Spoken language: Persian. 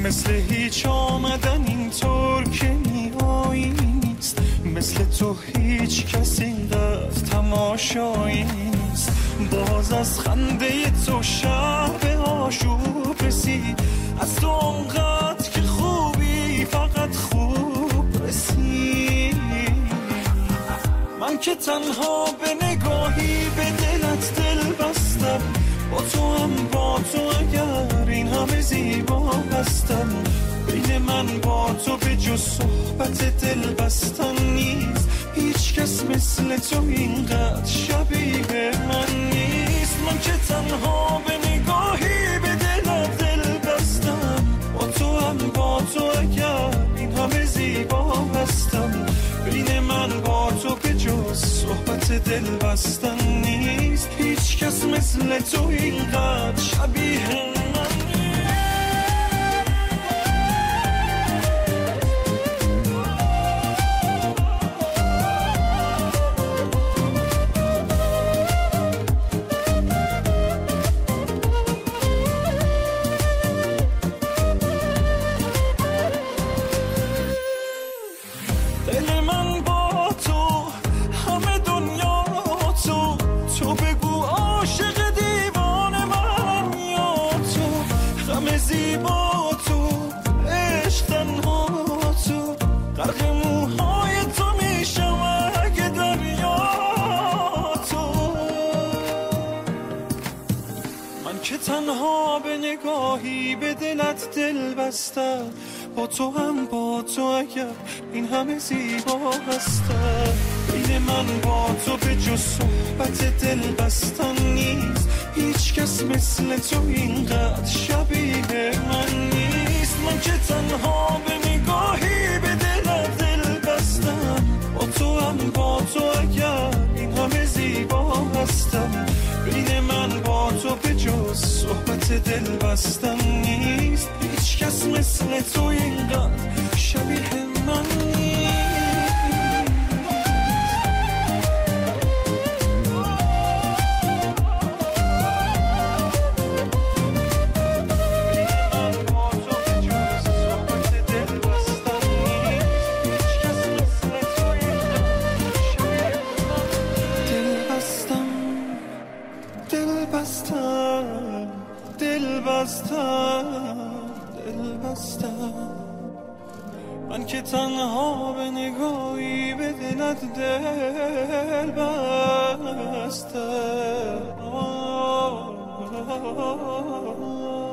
مثل هیچ آمدن اینطور که میایی نیست، مثل تو هیچ کس اینقدر تماشایی نیست. باز از خنده تو شب آشوب رسید، از تو اونقدر که خوبی فقط خوب رسید. من که تنها به نگاهی به دلت دل بستم، با تو هم با تو اگر این همه زیبا هستم. بین من با تو به جز صحبت دل بستن نیست، هیچ کس مثل تو اینقدر شبیه من نیست. من که تنها به نگاهی به دلت دل بستم، با تو هم با تو اگر این همه زیبا هستم. بین من با تو به جز صحبت دل بستن نیست، هیچ کس مثل تو اینقدر شبیه من نیست. تنها به نگاهی به دلت دل بستم، با تو هم با تو اگر این همه زیبا هستم. بین من با تو به جز صحبت دل بستن نیست، هیچ کس مثل تو اینقدر شبیه من نیست. من که تنها به نگاهی به دلت دل بستم، با تو هم با تو اگر این همه زیبا هستم. بین من با تو به جز صحبت دل بستن نیست، هیچ کس مثل تو اینقدر شبیه من نیست. من که تنها به نگاهی به دلت دل بستم.